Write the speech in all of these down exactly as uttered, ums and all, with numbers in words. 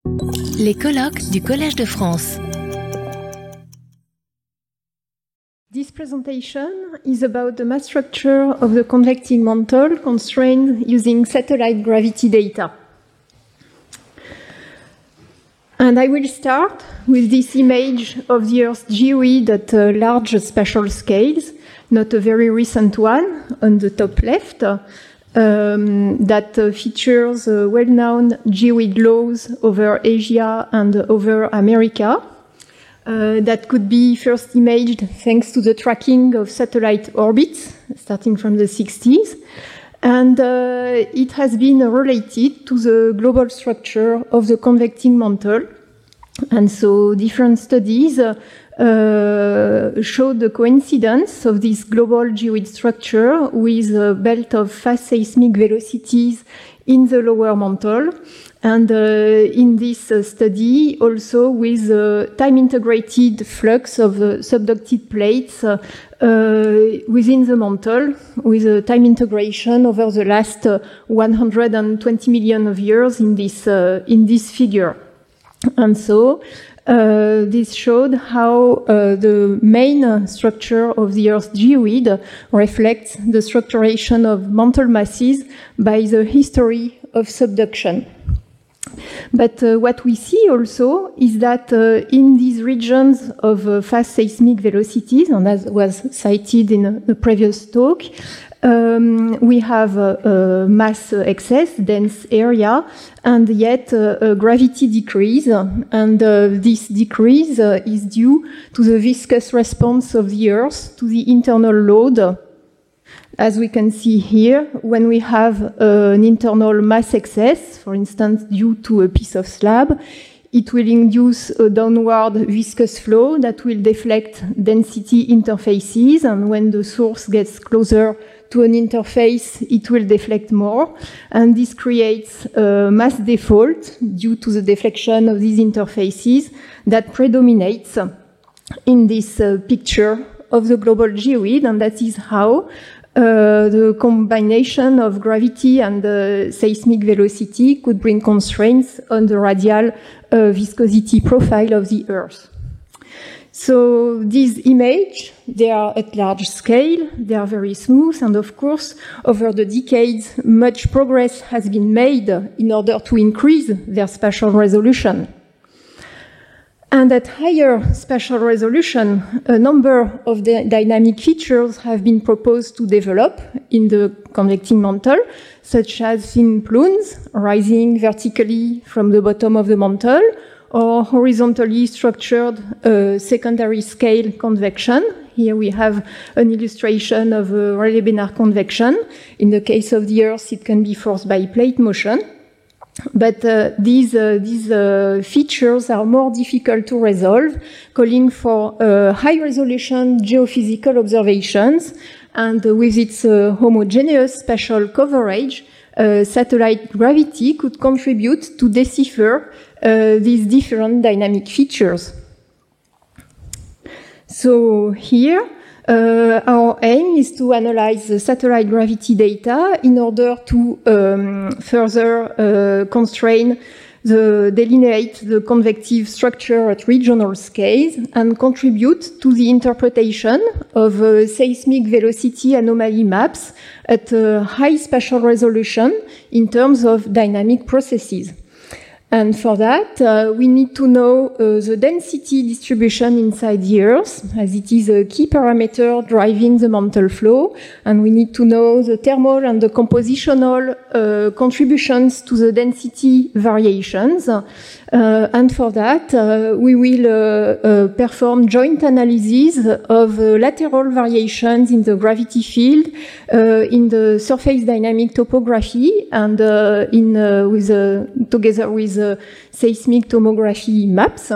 Les colloques du Collège de France. This presentation is about the mass structure of the convecting mantle constrained using satellite gravity data. And I will start with this image of the Earth's geoid at uh, large spatial scales, not a very recent one, on the top left, um, that uh, features uh, well-known geoid laws over Asia and over America. Uh, that could be first imaged thanks to the tracking of satellite orbits, starting from the sixties. And uh, it has been related to the global structure of the convecting mantle. And so different studies uh, uh, showed the coincidence of this global geoid structure with a belt of fast seismic velocities in the lower mantle. And uh, in this uh, study, also with uh, time-integrated flux of uh, subducted plates uh, uh, within the mantle, with a time integration over the last uh, one hundred twenty million of years in this uh, in this figure. And so uh, this showed how uh, the main uh, structure of the Earth's geoid reflects the structuration of mantle masses by the history of subduction. But uh, what we see also is that uh, in these regions of uh, fast seismic velocities, and as was cited in the previous talk, um, we have uh, uh, mass excess, dense area, and yet uh, a gravity decrease. And uh, this decrease uh, is due to the viscous response of the Earth to the internal load. As we can see here, when we have uh, an internal mass excess, for instance, due to a piece of slab, it will induce a downward viscous flow that will deflect density interfaces, and when the source gets closer to an interface, it will deflect more, and this creates a mass default due to the deflection of these interfaces that predominates in this uh, picture of the global geoid, and that is how Uh, the combination of gravity and the seismic velocity could bring constraints on the radial uh, viscosity profile of the Earth. So these images, they are at large scale, they are very smooth, and of course, over the decades, much progress has been made in order to increase their spatial resolution. And at higher spatial resolution, a number of the dynamic features have been proposed to develop in the convecting mantle, such as thin plumes rising vertically from the bottom of the mantle, or horizontally structured uh, secondary scale convection. Here we have an illustration of a Rayleigh-Bénard convection. In the case of the Earth, it can be forced by plate motion. But uh, these, uh, these uh, features are more difficult to resolve, calling for uh, high-resolution geophysical observations. And uh, with its uh, homogeneous spatial coverage, uh, satellite gravity could contribute to decipher uh, these different dynamic features. So here, Uh, our aim is to analyze the satellite gravity data in order to um, further uh, constrain the, delineate the convective structure at regional scales and contribute to the interpretation of uh, seismic velocity anomaly maps at a high spatial resolution in terms of dynamic processes. And for that, uh, we need to know uh, the density distribution inside the Earth, as it is a key parameter driving the mantle flow. And we need to know the thermal and the compositional uh, contributions to the density variations. Uh, and for that, uh, we will uh, uh, perform joint analysis of uh, lateral variations in the gravity field, uh, in the surface dynamic topography, and uh, in uh, with uh, together with uh, seismic tomography maps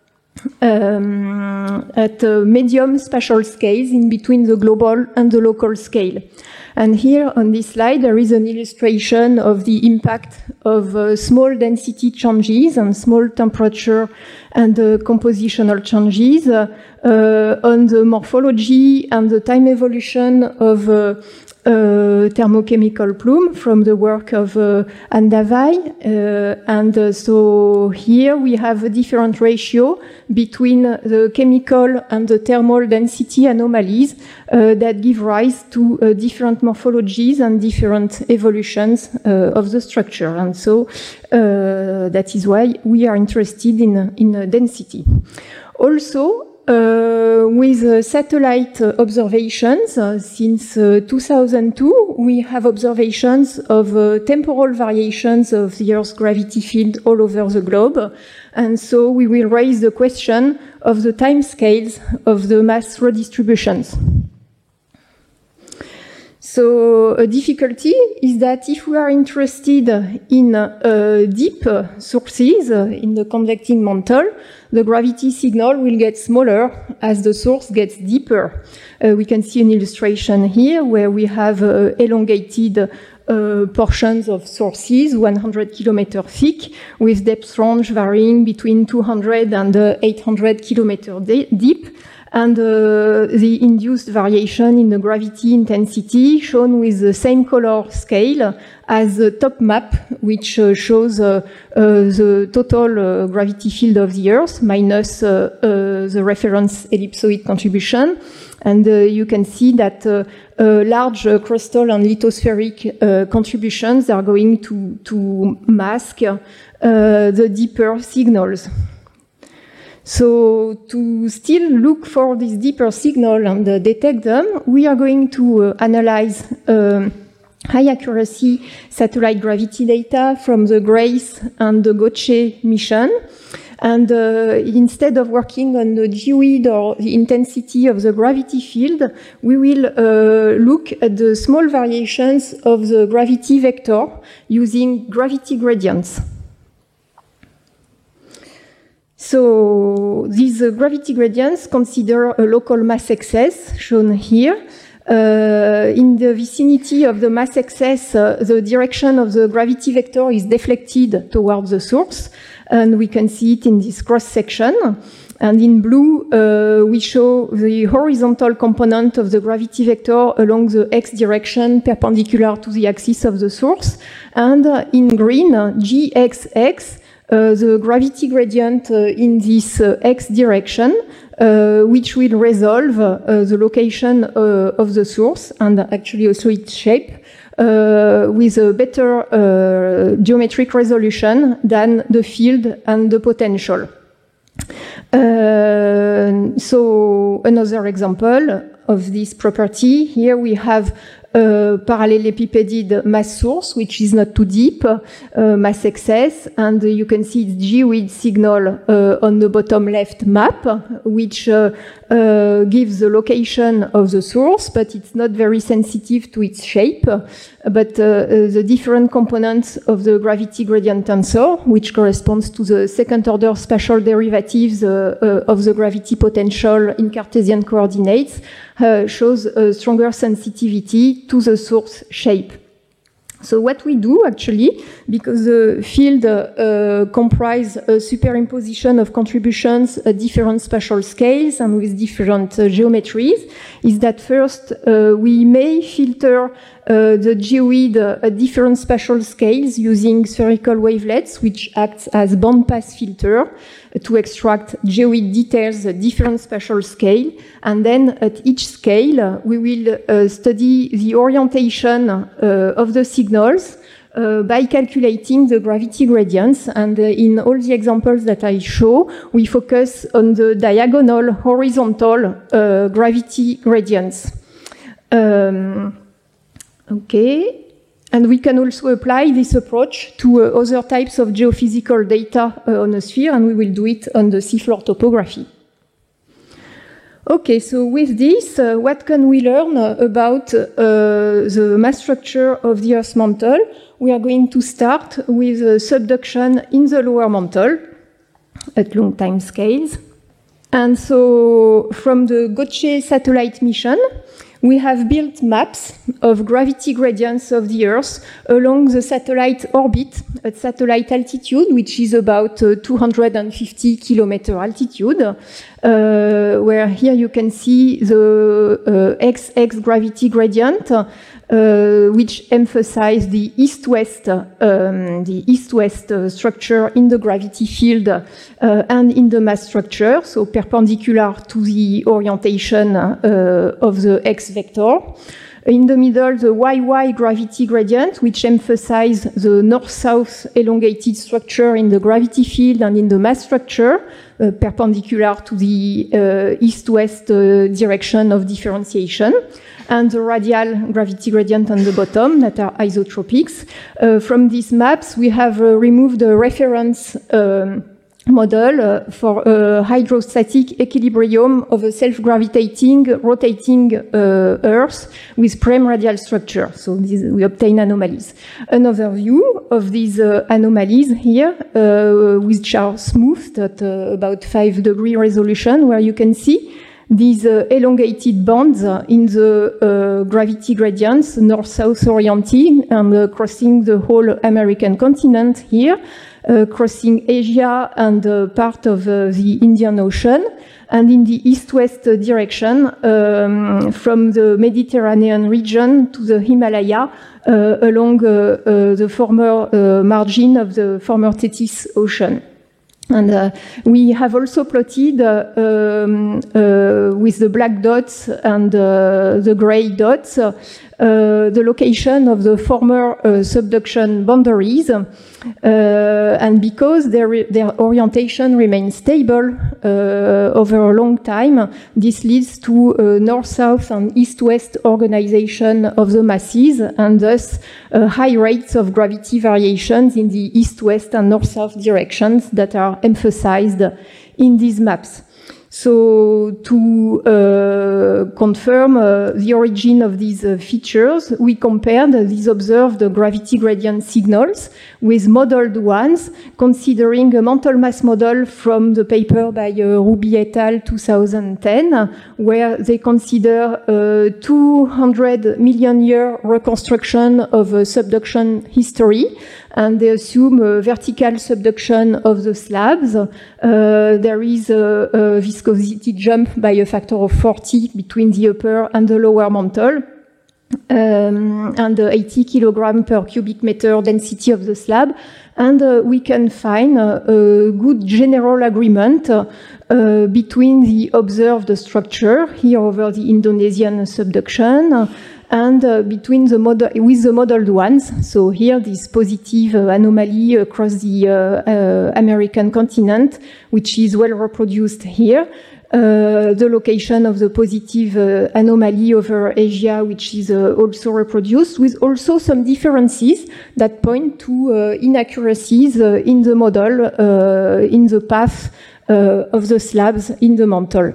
um, at uh, medium spatial scales in between the global and the local scale. And here on this slide, there is an illustration of the impact of uh, small density changes and small temperature and uh, compositional changes uh, uh, on the morphology and the time evolution of uh, uh, thermochemical plume from the work of uh, Andavai. Uh, and uh, so here we have a different ratio between the chemical and the thermal density anomalies uh, that give rise to uh, different morphologies and different evolutions uh, of the structure. And so uh, that is why we are interested in, in uh, density. Also, Uh, with uh, satellite uh, observations, uh, since uh, two thousand two, we have observations of uh, temporal variations of the Earth's gravity field all over the globe. And so we will raise the question of the time scales of the mass redistributions. So a difficulty is that if we are interested in uh, deep sources uh, in the convecting mantle, the gravity signal will get smaller as the source gets deeper. Uh, we can see an illustration here where we have uh, elongated uh, portions of sources, one hundred kilometers thick, with depth range varying between two hundred and uh, eight hundred kilometers de deep. And uh, the induced variation in the gravity intensity shown with the same color scale as the top map, which uh, shows uh, uh, the total uh, gravity field of the Earth minus uh, uh, the reference ellipsoid contribution. And uh, you can see that uh, uh, large uh, crustal and lithospheric uh, contributions are going to, to mask uh, the deeper signals. So to still look for this deeper signal and uh, detect them, we are going to uh, analyze um, high accuracy satellite gravity data from the GRACE and the GOCHE mission. And uh, instead of working on the geoid or the intensity of the gravity field, we will uh, look at the small variations of the gravity vector using gravity gradients. So these uh, gravity gradients consider a local mass excess, shown here. Uh, in the vicinity of the mass excess, uh, the direction of the gravity vector is deflected towards the source, and we can see it in this cross-section. And in blue, uh, we show the horizontal component of the gravity vector along the x direction perpendicular to the axis of the source. And uh, in green, uh, G X X, Uh, the gravity gradient uh, in this uh, x direction, uh, which will resolve uh, the location uh, of the source and actually also its shape uh, with a better uh, geometric resolution than the field and the potential. Uh, so another example of this property, here we have a parallelepipeded mass source, which is not too deep, uh, mass excess, and uh, you can see its geoid signal uh, on the bottom left map, which uh, uh, gives the location of the source, but it's not very sensitive to its shape. But uh, the different components of the gravity gradient tensor, which corresponds to the second order spatial derivatives uh, uh, of the gravity potential in Cartesian coordinates, uh, shows a stronger sensitivity to the source shape. So what we do actually, because the field uh, comprise a superimposition of contributions at different spatial scales and with different uh, geometries, is that first uh, we may filter uh, the geoid at different spatial scales using spherical wavelets, which acts as bandpass filter to extract geoid details at different spatial scale. And then at each scale, we will uh, study the orientation uh, of the signals uh, by calculating the gravity gradients. And uh, in all the examples that I show, we focus on the diagonal horizontal uh, gravity gradients. Um, okay. And we can also apply this approach to uh, other types of geophysical data uh, on a sphere, and we will do it on the seafloor topography. Okay, so with this, uh, what can we learn uh, about uh, the mass structure of the Earth's mantle? We are going to start with uh, subduction in the lower mantle at long time scales. And so from the GOCHE satellite mission, we have built maps of gravity gradients of the Earth along the satellite orbit at satellite altitude, which is about uh, two hundred fifty kilometer altitude, uh, where here you can see the uh, X X gravity gradient uh, uh, which emphasize the east-west, um, the east-west uh, structure in the gravity field uh, and in the mass structure, so perpendicular to the orientation uh, of the x vector. In the middle, the Y Y gravity gradient, which emphasize the north-south elongated structure in the gravity field and in the mass structure, uh, perpendicular to the uh, east-west uh, direction of differentiation, and the radial gravity gradient on the bottom that are isotropics. Uh, from these maps, we have uh, removed the reference um, model uh, for a hydrostatic equilibrium of a self-gravitating, rotating uh, Earth with prime radial structure. So this, we obtain anomalies. Another view of these uh, anomalies here, uh, which are smoothed at uh, about five degree resolution, where you can see these uh, elongated bands uh, in the uh, gravity gradients, north-south oriented, and uh, crossing the whole American continent here. Uh, crossing Asia and uh, part of uh, the Indian Ocean, and in the east-west direction um, from the Mediterranean region to the Himalaya uh, along uh, uh, the former uh, margin of the former Tethys Ocean. And uh, we have also plotted uh, um, uh, with the black dots and uh, the gray dots uh, uh, the location of the former uh, subduction boundaries. Uh, and because their, their orientation remains stable uh, over a long time, this leads to uh, north-south and east-west organization of the masses, and thus uh, high rates of gravity variations in the east-west and north-south directions that are emphasized in these maps. So to uh, confirm uh, the origin of these uh, features, we compared these observed gravity gradient signals with modeled ones, considering a mantle mass model from the paper by uh, Ruby et al. two thousand ten, where they consider a two hundred million year reconstruction of a subduction history, and they assume a vertical subduction of the slabs. Uh, there is a, a viscosity jump by a factor of forty between the upper and the lower mantle, um, and the eighty kilogram per cubic meter density of the slab. And uh, we can find uh, a good general agreement uh, uh, between the observed structure here over the Indonesian subduction uh, and uh, between the model with the modeled ones. So here, this positive uh, anomaly across the uh, uh, American continent, which is well reproduced here. Uh, the location of the positive uh, anomaly over Asia, which is uh, also reproduced, with also some differences that point to uh, inaccuracies uh, in the model, uh, in the path uh, of the slabs in the mantle.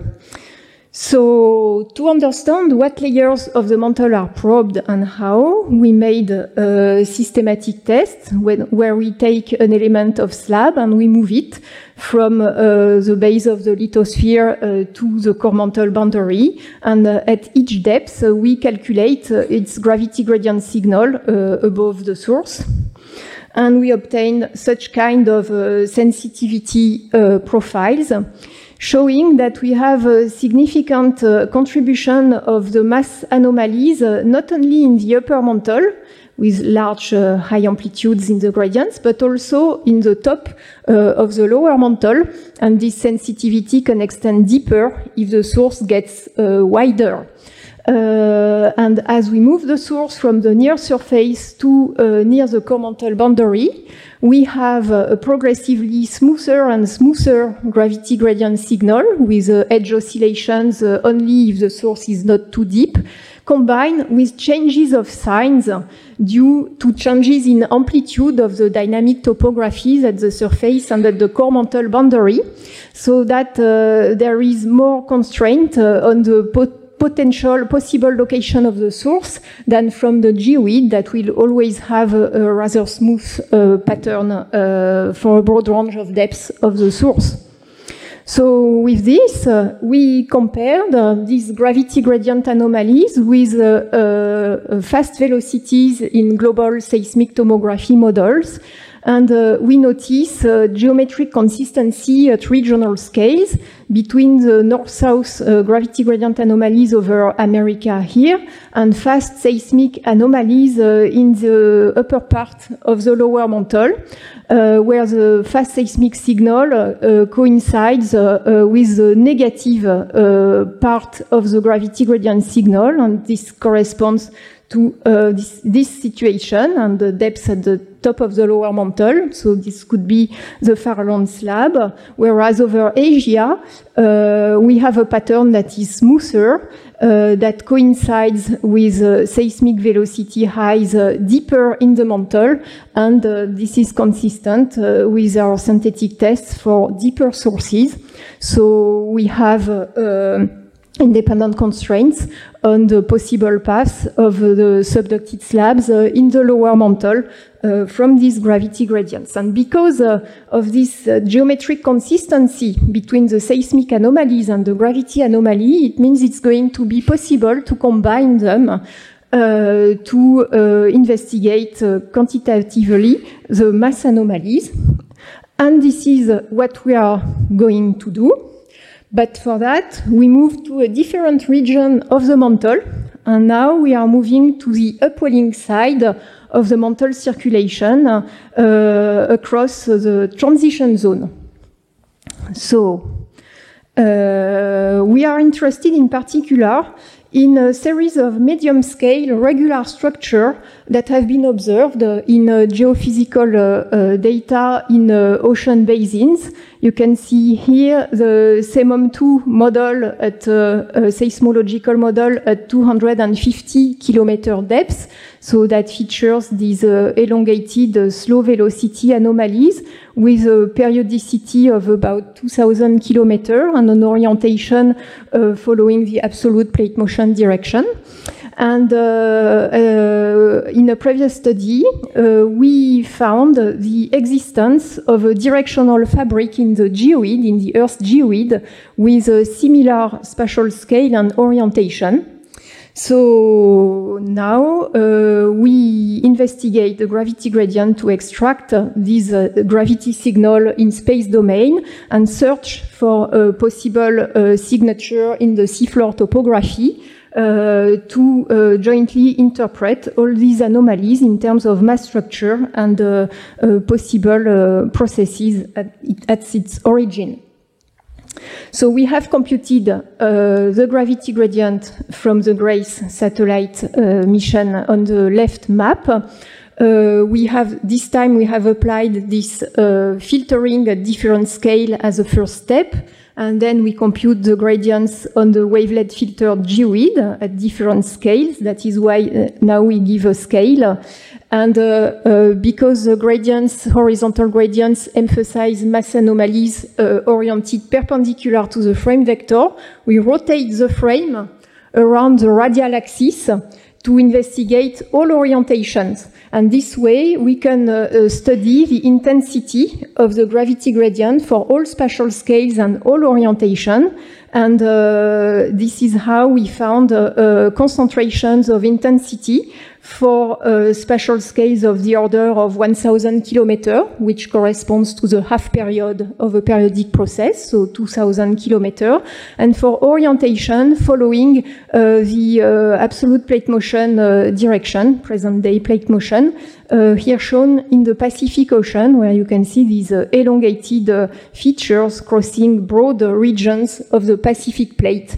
So to understand what layers of the mantle are probed and how, we made a systematic test when, where we take an element of slab and we move it from uh, the base of the lithosphere uh, to the core mantle boundary. And uh, at each depth, uh, we calculate uh, its gravity gradient signal uh, above the source. And we obtain such kind of uh, sensitivity uh, profiles, showing that we have a significant uh, contribution of the mass anomalies, uh, not only in the upper mantle, with large uh, high amplitudes in the gradients, but also in the top uh, of the lower mantle. And this sensitivity can extend deeper if the source gets uh, wider. Uh, and as we move the source from the near surface to uh, near the core mantle boundary, we have uh, a progressively smoother and smoother gravity gradient signal with uh, edge oscillations uh, only if the source is not too deep, combined with changes of signs due to changes in amplitude of the dynamic topographies at the surface and at the core mantle boundary, so that uh, there is more constraint uh, on the pot potential possible location of the source than from the geoid that will always have a, a rather smooth uh, pattern uh, for a broad range of depths of the source. So with this, uh, we compared uh, these gravity gradient anomalies with uh, uh, fast velocities in global seismic tomography models. And uh, we notice uh, geometric consistency at regional scales between the north-south uh, gravity gradient anomalies over America here and fast seismic anomalies uh, in the upper part of the lower mantle, uh, where the fast seismic signal uh, coincides uh, uh, with the negative uh, part of the gravity gradient signal, and this corresponds to uh, this, this situation and the depth at the top of the lower mantle. So this could be the Farallon slab, whereas over Asia, uh, we have a pattern that is smoother, uh, that coincides with uh, seismic velocity highs uh, deeper in the mantle, and uh, this is consistent uh, with our synthetic tests for deeper sources. So we have uh, uh, independent constraints on the possible paths of the subducted slabs uh, in the lower mantle uh, from these gravity gradients. And because uh, of this uh, geometric consistency between the seismic anomalies and the gravity anomaly, it means it's going to be possible to combine them uh, to uh, investigate uh, quantitatively the mass anomalies. And this is what we are going to do. But for that, we move to a different region of the mantle, and now we are moving to the upwelling side of the mantle circulation uh, across the transition zone. So, uh, we are interested in particular in a series of medium-scale regular structure that have been observed uh, in uh, geophysical uh, uh, data in uh, ocean basins. You can see here the SEMOM two model at uh, a seismological model at two hundred fifty kilometer depth. So that features these uh, elongated uh, slow velocity anomalies with a periodicity of about two thousand kilometers and an orientation uh, following the absolute plate motion direction. And uh, uh, in a previous study, uh, we found the existence of a directional fabric in the geoid, in the Earth's geoid, with a similar spatial scale and orientation. So now uh, we investigate the gravity gradient to extract uh, this uh, gravity signal in space domain and search for a possible uh, signature in the seafloor topography uh, to uh, jointly interpret all these anomalies in terms of mass structure and uh, uh, possible uh, processes at, at its origin. So we have computed uh, the gravity gradient from the GRACE satellite uh, mission on the left map. Uh, we have, this time we have applied this uh, filtering at different scale as a first step, and then we compute the gradients on the wavelet filtered geoid at different scales. That is why uh, now we give a scale. And uh, uh, because the gradients, horizontal gradients, emphasize mass anomalies uh, oriented perpendicular to the frame vector, we rotate the frame around the radial axis to investigate all orientations. And this way, we can uh, study the intensity of the gravity gradient for all spatial scales and all orientation. And uh, this is how we found uh, uh, concentrations of intensity for uh, spatial scales of the order of one thousand kilometers, which corresponds to the half period of a periodic process, so two thousand kilometers, and for orientation following uh, the uh, absolute plate motion uh, direction, present-day plate motion, uh, here shown in the Pacific Ocean, where you can see these uh, elongated uh, features crossing broad uh, regions of the Pacific plate.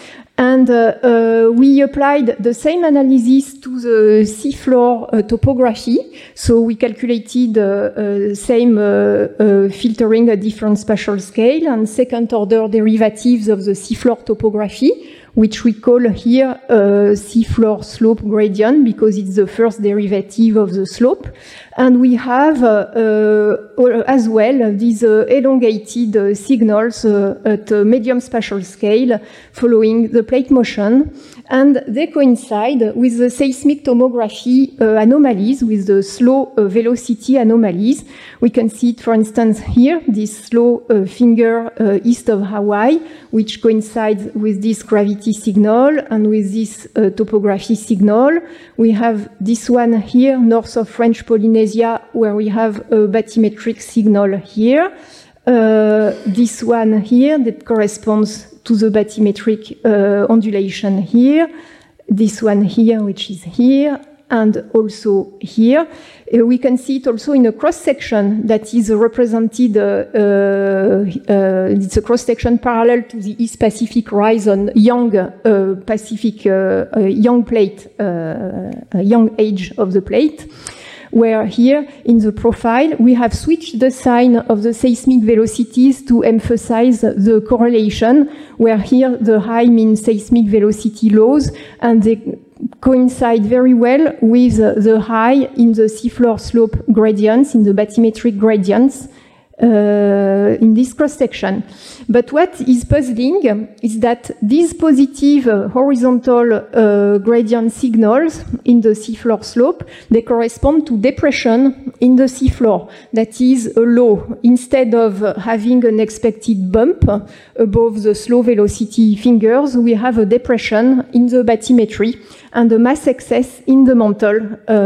And uh, uh, we applied the same analysis to the seafloor uh, topography. So we calculated uh, uh, same uh, uh, filtering at different spatial scale and second order derivatives of the seafloor topography, which we call here uh, seafloor slope gradient because it's the first derivative of the slope. And we have uh, uh, as well these uh, elongated uh, signals uh, at a medium spatial scale following the plate motion. And they coincide with the seismic tomography uh, anomalies, with the slow uh, velocity anomalies. We can see it, for instance, here, this slow uh, finger uh, east of Hawaii, which coincides with this gravity signal and with this uh, topography signal. We have this one here, north of French Polynesia, magnesia, where we have a bathymetric signal here. Uh, this one here that corresponds to the bathymetric uh, ondulation here. This one here, which is here, and also here. Uh, we can see it also in a cross-section that is represented, uh, uh, it's a cross-section parallel to the East Pacific horizon, young uh, Pacific, uh, uh, young plate, uh, uh, young age of the plate, where here in the profile we have switched the sign of the seismic velocities to emphasize the correlation, where here the high means seismic velocity lows, and they coincide very well with the high in the seafloor slope gradients, in the bathymetric gradients uh, in this cross-section. But what is puzzling is that these positive uh, horizontal uh, gradient signals in the seafloor slope, they correspond to depression in the seafloor. That is a low. Instead of having an expected bump above the slow velocity fingers, we have a depression in the bathymetry and a mass excess in the mantle.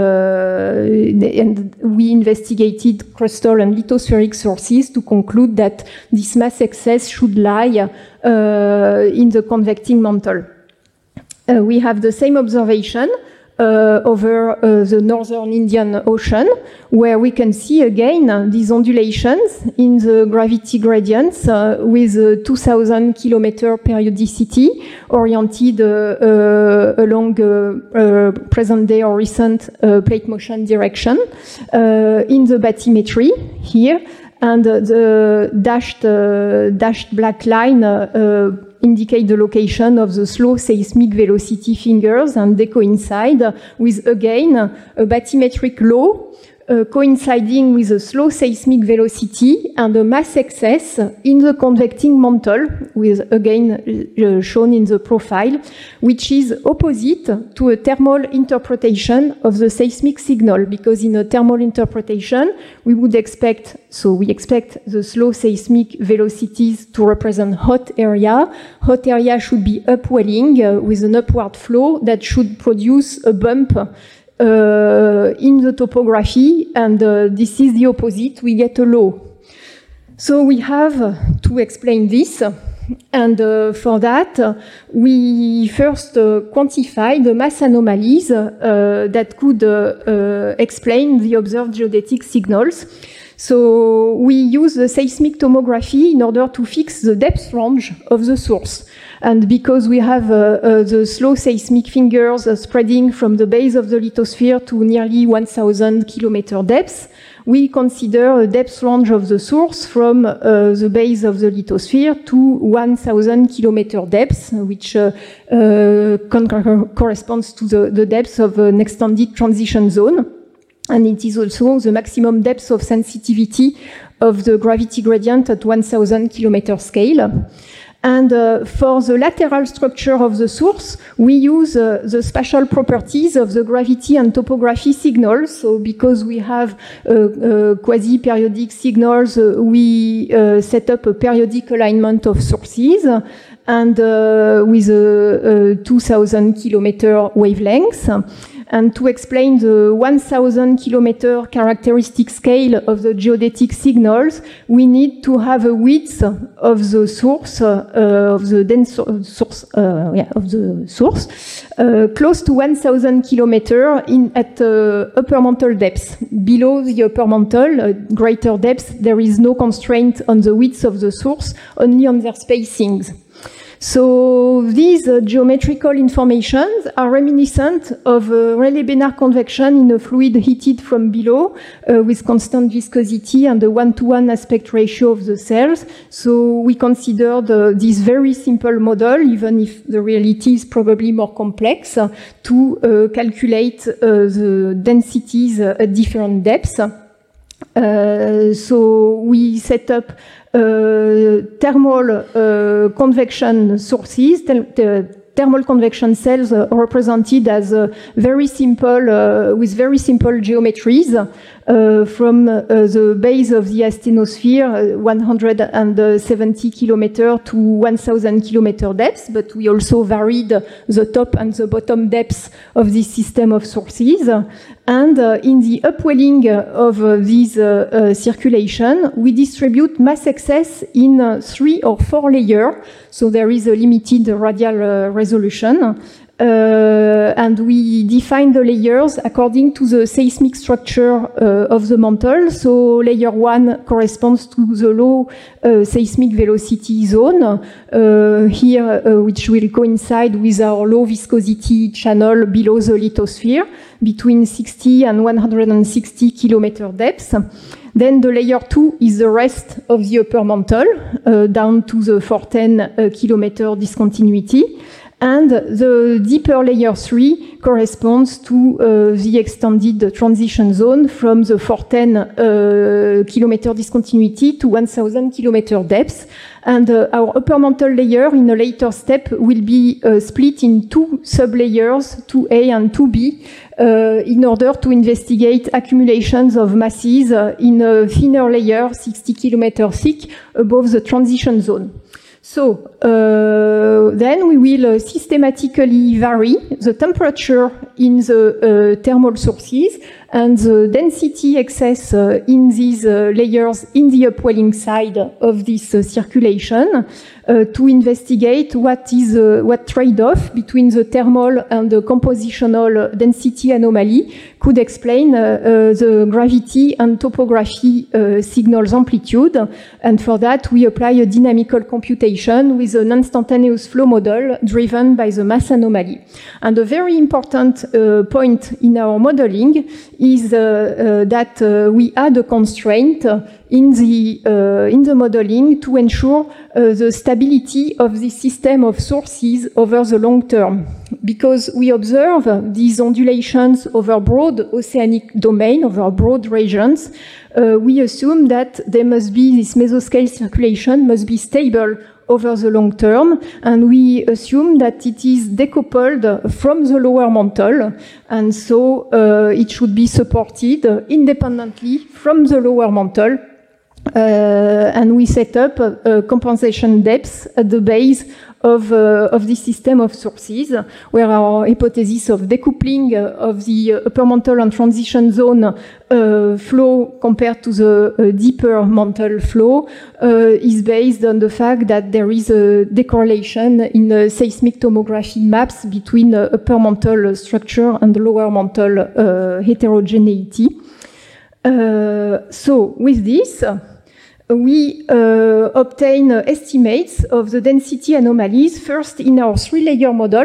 Uh, and we investigated crustal and lithospheric sources to conclude that this mass excess should lie uh, in the convecting mantle. Uh, we have the same observation uh, over uh, the northern Indian Ocean, where we can see again uh, these ondulations in the gravity gradients uh, with a two thousand kilometer periodicity oriented uh, uh, along uh, uh, present day or recent uh, plate motion direction uh, in the bathymetry here. And uh, the dashed, uh, dashed black line uh, uh, indicate the location of the slow seismic velocity fingers, and they coincide with, again, a bathymetric low uh, coinciding with a slow seismic velocity and a mass excess in the convecting mantle, with, again, uh, shown in the profile, which is opposite to a thermal interpretation of the seismic signal, because in a thermal interpretation, we would expect, so we expect the slow seismic velocities to represent hot area. Hot area should be upwelling uh, with an upward flow that should produce a bump uh, in the topography, and uh, this is the opposite, we get a low. So we have to explain this. And uh, for that, uh, we first uh, quantify the mass anomalies uh, that could uh, uh, explain the observed geodetic signals. So we use the seismic tomography in order to fix the depth range of the source. And because we have uh, uh, the slow seismic fingers uh, spreading from the base of the lithosphere to nearly one thousand kilometer depth, we consider a depth range of the source from uh, the base of the lithosphere to one thousand kilometer depth, which uh, uh, corresponds to the, the depth of an extended transition zone. And it is also the maximum depth of sensitivity of the gravity gradient at one thousand kilometer scale. And uh, for the lateral structure of the source, we use uh, the spatial properties of the gravity and topography signals. So because we have uh, uh, quasi-periodic signals, uh, we uh, set up a periodic alignment of sources, and uh, with a, a two thousand kilometer wavelength. And to explain the one thousand kilometer characteristic scale of the geodetic signals, we need to have a width of the source, uh, of the dense source, uh, yeah, of the source, uh, close to one thousand kilometer in at uh, upper mantle depth. Below the upper mantle, uh, greater depth, there is no constraint on the width of the source, only on their spacings. So these uh, geometrical informations are reminiscent of uh, Rayleigh-Bénard convection in a fluid heated from below uh, with constant viscosity and a one-to-one aspect ratio of the cells. So we considered uh, this very simple model, even if the reality is probably more complex, uh, to uh, calculate uh, the densities uh, at different depths. Uh, so we set up uh, thermal uh, convection sources, thermal convection cells uh, represented as uh, very simple, uh, with very simple geometries uh, from uh, the base of the asthenosphere, uh, one hundred seventy kilometer to one thousand kilometer depth, but we also varied the top and the bottom depths of this system of sources. And uh, in the upwelling of uh, this uh, uh, circulation, we distribute mass excess in uh, three or four layers. So there is a limited radial uh, resolution. Uh, and we define the layers according to the seismic structure uh, of the mantle. So layer one corresponds to the low uh, seismic velocity zone, uh, here uh, which will coincide with our low viscosity channel below the lithosphere, between sixty and one hundred sixty kilometer depth. Then the layer two is the rest of the upper mantle, uh, down to the four hundred ten uh, kilometer discontinuity. And the deeper layer three corresponds to uh, the extended transition zone from the four hundred ten uh, kilometer discontinuity to one thousand kilometer depth. And uh, our upper mantle layer in a later step will be uh, split in two sublayers, two A and two B, uh, in order to investigate accumulations of masses uh, in a thinner layer, sixty kilometer thick, above the transition zone. So uh, then we will uh, systematically vary the temperature in the uh, thermal sources and the density excess uh, in these uh, layers in the upwelling side of this uh, circulation uh, to investigate what is uh, what trade-off between the thermal and the compositional density anomaly could explain uh, uh, the gravity and topography uh, signals amplitude. And for that, we apply a dynamical computation with an instantaneous flow model driven by the mass anomaly. And a very important uh, point in our modeling is uh, uh, that uh, we add a constraint in the uh, in the modeling to ensure uh, the stability of this system of sources over the long term, because we observe these ondulations over broad oceanic domain, over broad regions. Uh, we assume that there must be this mesoscale circulation must be stable over the long term, and we assume that it is decoupled from the lower mantle, and so uh, it should be supported independently from the lower mantle. Uh, and we set up a, a compensation depth at the base of, uh, of this system of sources, where our hypothesis of decoupling uh, of the upper mantle and transition zone uh, flow compared to the uh, deeper mantle flow uh, is based on the fact that there is a decorrelation in the seismic tomography maps between uh, upper mantle structure and lower mantle uh, heterogeneity. Uh, so with this, we uh, obtain uh, estimates of the density anomalies first in our three-layer model.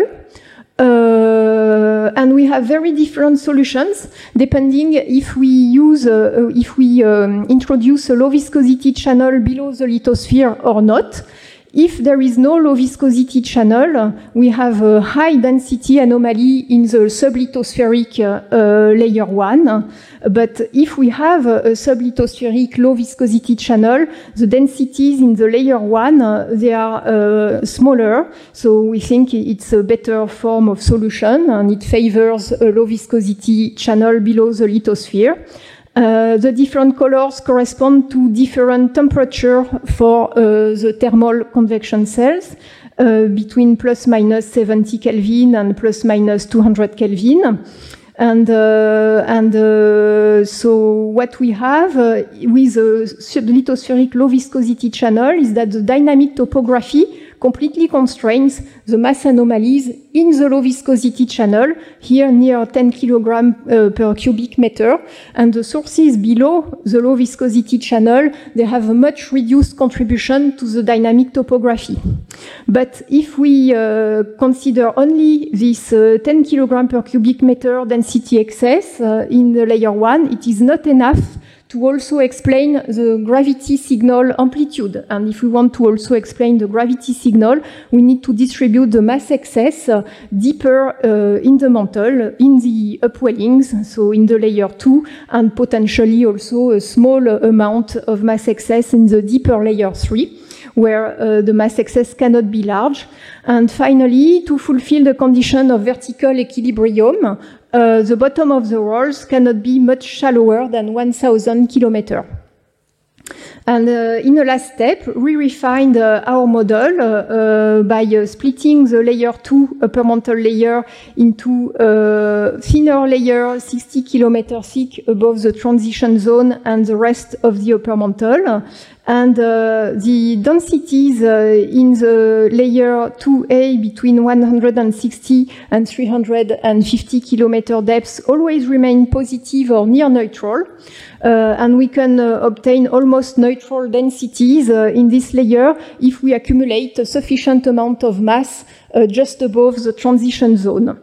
Uh, and we have very different solutions depending if we use, uh, if we um, introduce a low viscosity channel below the lithosphere or not. If there is no low viscosity channel, we have a high density anomaly in the sublithospheric uh, layer one. But if we have a, a sublithospheric low viscosity channel, the densities in the layer one, uh, they are uh, smaller. So we think it's a better form of solution, and it favors a low viscosity channel below the lithosphere. Uh, the different colors correspond to different temperature for uh, the thermal convection cells, uh, between plus minus seventy Kelvin and plus minus two hundred Kelvin. And, uh, and uh, so what we have uh, with a sublithospheric low viscosity channel is that the dynamic topography completely constrains the mass anomalies in the low viscosity channel, here near ten kilograms uh, per cubic meter, and the sources below the low viscosity channel, they have a much reduced contribution to the dynamic topography. But if we uh, consider only this uh, ten kilograms per cubic meter density excess uh, in the layer one, it is not enough to also explain the gravity signal amplitude. And if we want to also explain the gravity signal, we need to distribute the mass excess uh, deeper uh, in the mantle, in the upwellings, so in the layer two, and potentially also a small amount of mass excess in the deeper layer three, where uh, the mass excess cannot be large. And finally, to fulfill the condition of vertical equilibrium, Uh, the bottom of the rolls cannot be much shallower than one thousand kilometers. And uh, in the last step, we refined uh, our model uh, uh, by uh, splitting the layer two upper mantle layer into a thinner layer, sixty kilometers thick above the transition zone and the rest of the upper mantle. And uh, the densities uh, in the layer two A between one hundred sixty and three hundred fifty kilometer depths always remain positive or near neutral. Uh, and we can uh, obtain almost neutral densities uh, in this layer if we accumulate a sufficient amount of mass uh, just above the transition zone.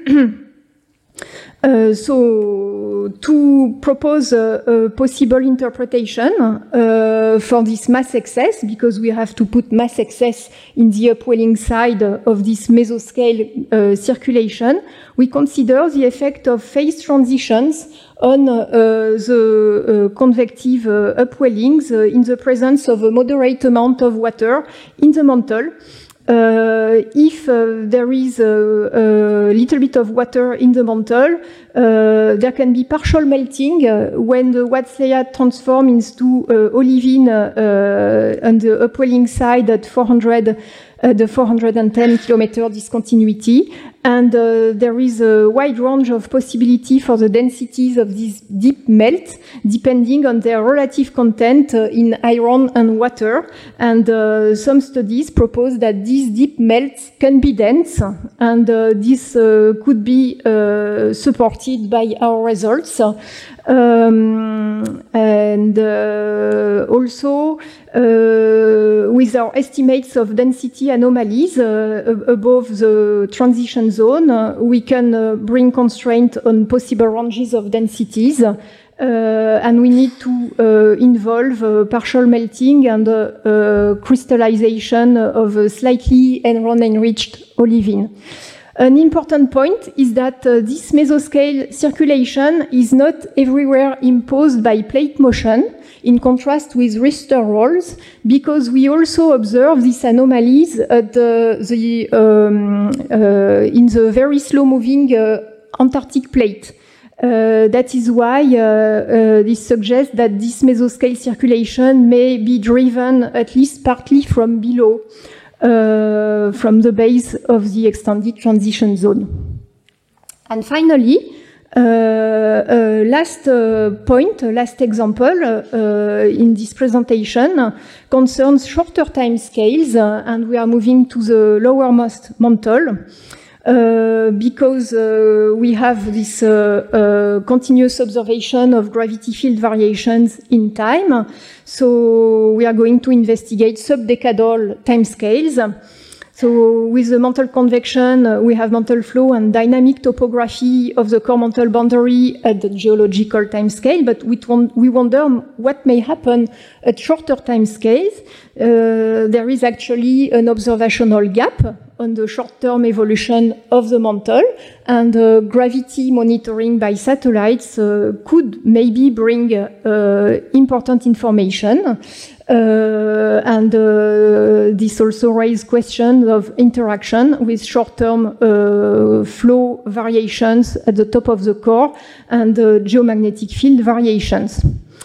Uh, so to propose a, a possible interpretation uh, for this mass excess, because we have to put mass excess in the upwelling side of this mesoscale uh, circulation, we consider the effect of phase transitions on uh, the uh, convective uh, upwellings uh, in the presence of a moderate amount of water in the mantle. Uh, if uh, there is a, a little bit of water in the mantle, uh, there can be partial melting uh, when the Watzlawick transforms into uh, olivine uh, on the upwelling side at four hundred, uh, the four hundred ten kilometer discontinuity. And uh, there is a wide range of possibility for the densities of these deep melts, depending on their relative content uh, in iron and water. And uh, some studies propose that these deep melts can be dense, and uh, this uh, could be uh, supported by our results. Um, and uh, also, uh, with our estimates of density anomalies uh, above the transition zone, uh, we can uh, bring constraint on possible ranges of densities. Uh, and we need to uh, involve uh, partial melting and uh, uh, crystallization of a slightly enron-enriched olivine. An important point is that uh, this mesoscale circulation is not everywhere imposed by plate motion, in contrast with Richter rolls, because we also observe these anomalies at the, the, um, uh, in the very slow-moving uh, Antarctic plate. Uh, that is why uh, uh, this suggests that this mesoscale circulation may be driven at least partly from below, uh, from the base of the extended transition zone. And finally, uh, uh, last uh, point, uh, last example uh, in this presentation concerns shorter time scales, uh, and we are moving to the lowermost mantle. Uh, because uh, we have this uh, uh, continuous observation of gravity field variations in time. So we are going to investigate subdecadal timescales. So with the mantle convection, uh, we have mantle flow and dynamic topography of the core mantle boundary at the geological timescale, but we, we wonder what may happen at shorter timescales. Uh, there is actually an observational gap on the short-term evolution of the mantle, and uh, gravity monitoring by satellites uh, could maybe bring uh, important information. Uh, and uh, this also raises questions of interaction with short-term uh, flow variations at the top of the core and uh, geomagnetic field variations.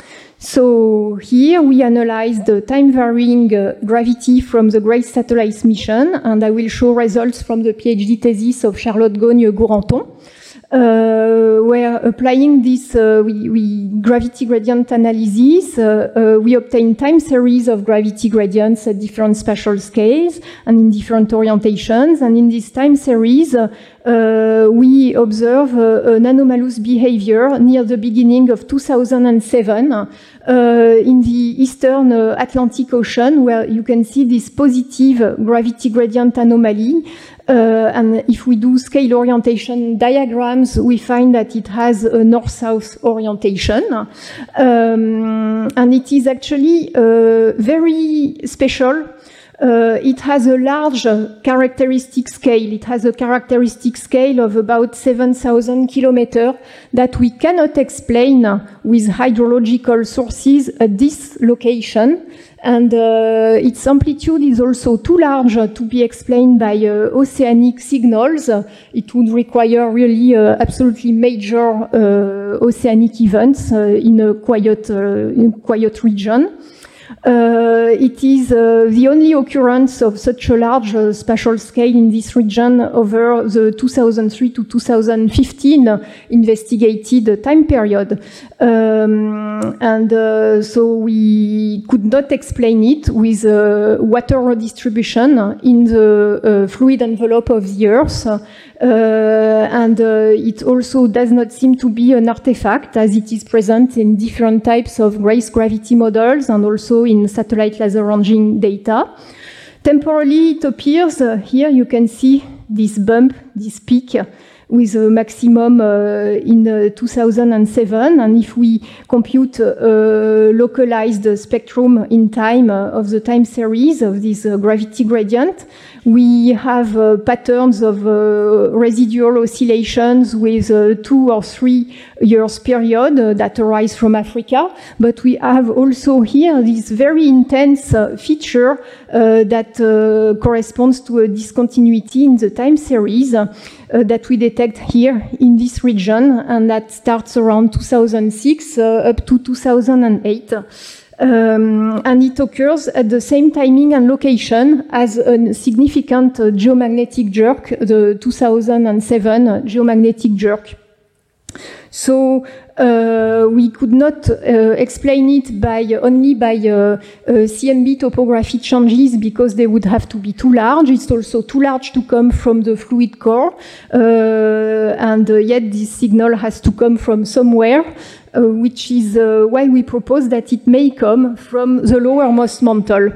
So here we analyzed the time-varying uh, gravity from the GRACE Satellites mission, and I will show results from the PhD thesis of Charlotte Gogne-Gourenton, uh, where applying this uh, we, we gravity gradient analysis, uh, uh, we obtain time series of gravity gradients at different spatial scales and in different orientations. And in this time series, uh, Uh, we observe uh, an anomalous behavior near the beginning of two thousand seven uh, in the eastern uh, Atlantic Ocean, where you can see this positive gravity gradient anomaly. Uh, and if we do scale orientation diagrams, we find that it has a north-south orientation. Um, and it is actually uh, very special. Uh, it has a large characteristic scale. It has a characteristic scale of about seven thousand kilometers that we cannot explain with hydrological sources at this location. And uh, its amplitude is also too large to be explained by uh, oceanic signals. It would require really uh, absolutely major uh, oceanic events uh, in a quiet, uh, in a quiet region. Uh, it is uh, the only occurrence of such a large uh, spatial scale in this region over the two thousand three to two thousand fifteen investigated time period. Um, and uh, so we could not explain it with uh, water redistribution in the uh, fluid envelope of the Earth. Uh, and uh, it also does not seem to be an artifact, as it is present in different types of grace gravity models and also in satellite laser ranging data. Temporally, it appears, uh, here you can see this bump, this peak, with a maximum uh, in uh, two thousand seven. And if we compute a uh, localized spectrum in time uh, of the time series of this uh, gravity gradient, we have uh, patterns of uh, residual oscillations with uh, two or three years period uh, that arise from Africa. But we have also here this very intense uh, feature uh, that uh, corresponds to a discontinuity in the time series uh, that we detect here in this region, and that starts around two thousand six uh, up to two thousand eight. Um, and it occurs at the same timing and location as a significant uh, geomagnetic jerk, the two thousand seven uh, geomagnetic jerk. So uh, we could not uh, explain it by only by uh, uh, C M B topography changes, because they would have to be too large. It's also too large to come from the fluid core, uh, and uh, yet this signal has to come from somewhere. Uh, which is uh, why we propose that it may come from the lowermost mantle,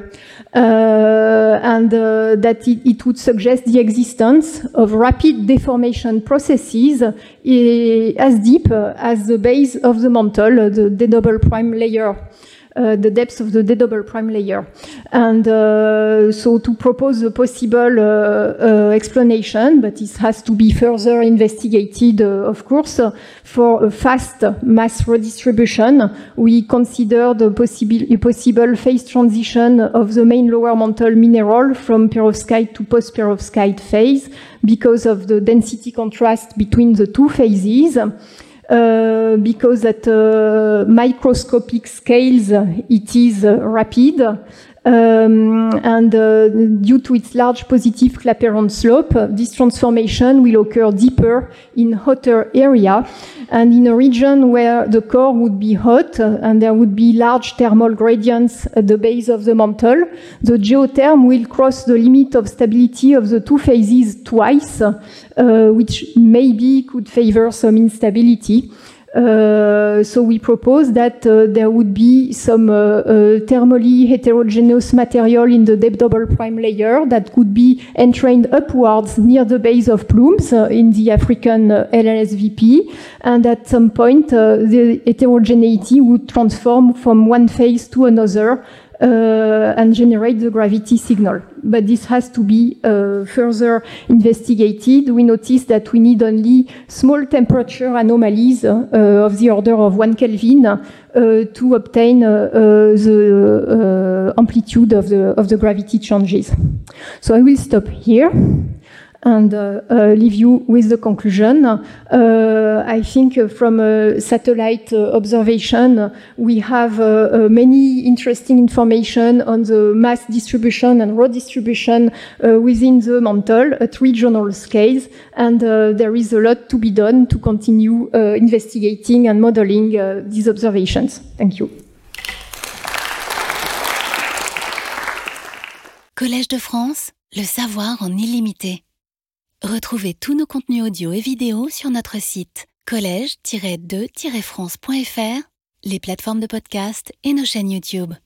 uh, and uh, that it, it would suggest the existence of rapid deformation processes uh, as deep uh, as the base of the mantle, uh, the D double prime layer. Uh, the depth of the D double prime layer. And uh, so to propose a possible uh, uh, explanation, but it has to be further investigated, uh, of course, uh, for a fast mass redistribution, we consider the possible, a possible phase transition of the main lower mantle mineral from perovskite to post-perovskite phase because of the density contrast between the two phases. Uh, because at uh, microscopic scales it is uh, rapid, um, and uh, due to its large positive Clapeyron slope, uh, this transformation will occur deeper in hotter area, and in a region where the core would be hot uh, and there would be large thermal gradients at the base of the mantle. The geotherm will cross the limit of stability of the two phases twice, uh, which maybe could favor some instability. Uh, so we propose that uh, there would be some uh, uh, thermally heterogeneous material in the D double prime layer that could be entrained upwards near the base of plumes uh, in the African uh, L L S V P, and at some point uh, the heterogeneity would transform from one phase to another uh, and generate the gravity signal. But this has to be uh, further investigated. We noticed that we need only small temperature anomalies uh, of the order of one Kelvin uh, to obtain uh, uh, the uh, amplitude of the, of the gravity changes. So I will stop here and uh, uh, leave you with the conclusion. Uh, I think uh, from a satellite uh, observation, uh, we have uh, uh, many interesting information on the mass distribution and redistribution uh, within the mantle at regional scales, and uh, there is a lot to be done to continue uh, investigating and modeling uh, these observations. Thank you. Collège de France, le savoir en illimité. Retrouvez tous nos contenus audio et vidéo sur notre site collège tiret de tiret france point f r, les plateformes de podcast et nos chaînes YouTube.